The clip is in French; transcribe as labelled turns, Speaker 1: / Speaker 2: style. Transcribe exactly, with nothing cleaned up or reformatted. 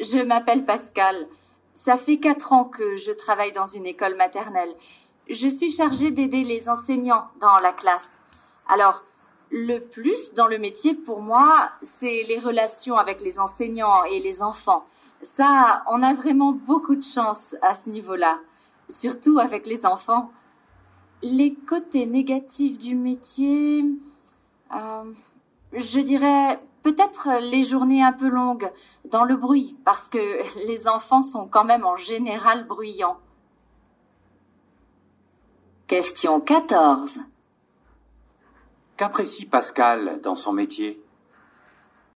Speaker 1: Je m'appelle Pascal. Ça fait quatre ans que je travaille dans une école maternelle. Je suis chargée d'aider les enseignants dans la classe. Alors, le plus dans le métier pour moi, c'est les relations avec les enseignants et les enfants. Ça, on a vraiment beaucoup de chance à ce niveau-là, surtout avec les enfants. Les côtés négatifs du métier, euh, je dirais peut-être les journées un peu longues dans le bruit, parce que les enfants sont quand même en général bruyants.
Speaker 2: Question quatorze.
Speaker 3: Qu'apprécie Pascal dans son métier?